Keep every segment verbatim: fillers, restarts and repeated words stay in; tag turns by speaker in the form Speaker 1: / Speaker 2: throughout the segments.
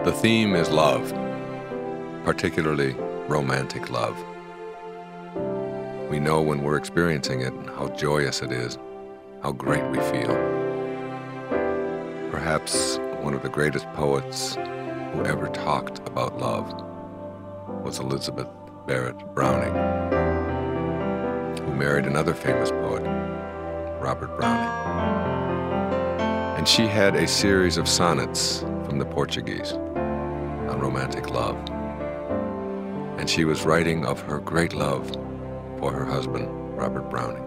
Speaker 1: The theme is love, particularly romantic love. We know when we're experiencing it how joyous it is, how great we feel. Perhaps one of the greatest poets who ever talked about love was Elizabeth Barrett Browning, who married another famous poet, Robert Browning. And she had a series of sonnets from the Portuguese on romantic love. And she was writing of her great love for her husband, Robert Browning.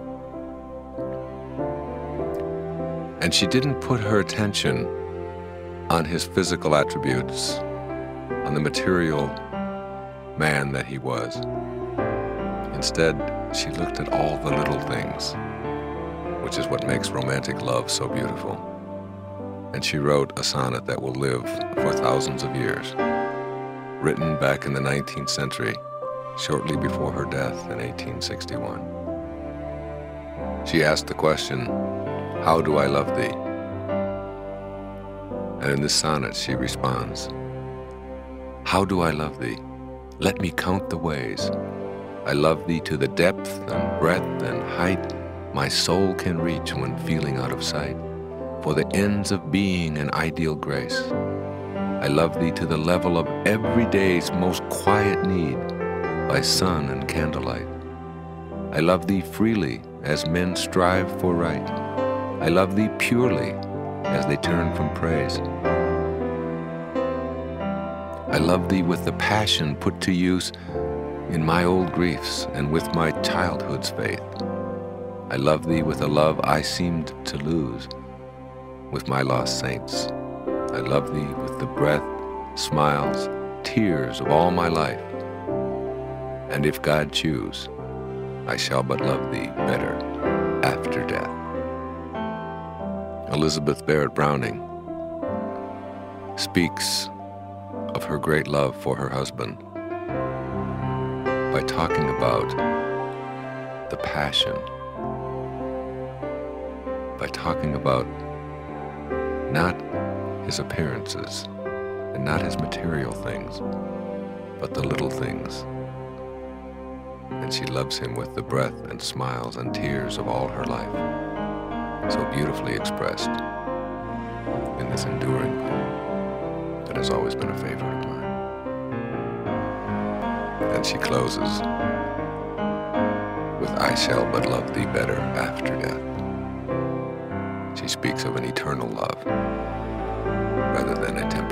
Speaker 1: And she didn't put her attention on his physical attributes, on the material man that he was. Instead, she looked at all the little things, which is what makes romantic love so beautiful. And she wrote a sonnet that will live for thousands of years, written back in the nineteenth century, shortly before her death in eighteen sixty-one. She asked the question, "How do I love thee?" And in this sonnet she responds, "How do I love thee? Let me count the ways. I love thee to the depth and breadth and height my soul can reach when feeling out of sight, for the ends of being and ideal grace. I love thee to the level of every day's most quiet need, by sun and candlelight. I love thee freely as men strive for right. I love thee purely as they turn from praise. I love thee with the passion put to use in my old griefs and with my childhood's faith. I love thee with a love I seemed to lose with my lost saints. I love thee with the breath, smiles, tears of all my life. And if God choose, I shall but love thee better after death." Elizabeth Barrett Browning speaks of her great love for her husband by talking about the passion, by talking about not his appearances and not his material things, but the little things. And she loves him with the breath and smiles and tears of all her life, so beautifully expressed in this enduring poem that has always been a favorite of mine. And she closes with, "I shall but love thee better after death." She speaks of an eternal love rather than a temporary